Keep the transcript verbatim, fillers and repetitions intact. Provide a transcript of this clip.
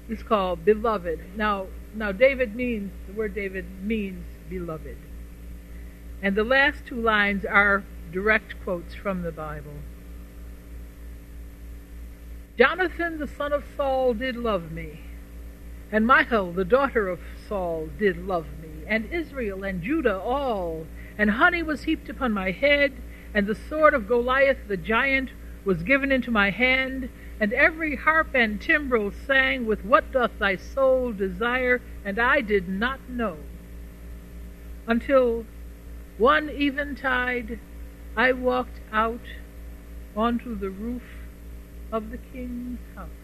is called Beloved. Now, now David means, the word David means beloved. And the last two lines are direct quotes from the Bible. Jonathan, the son of Saul, did love me, and Michal, the daughter of Saul, did love me, and Israel and Judah all, and honey was heaped upon my head, and the sword of Goliath the giant was given into my hand, and every harp and timbrel sang with what doth thy soul desire, and I did not know. Until one eventide I walked out onto the roof of the king's house.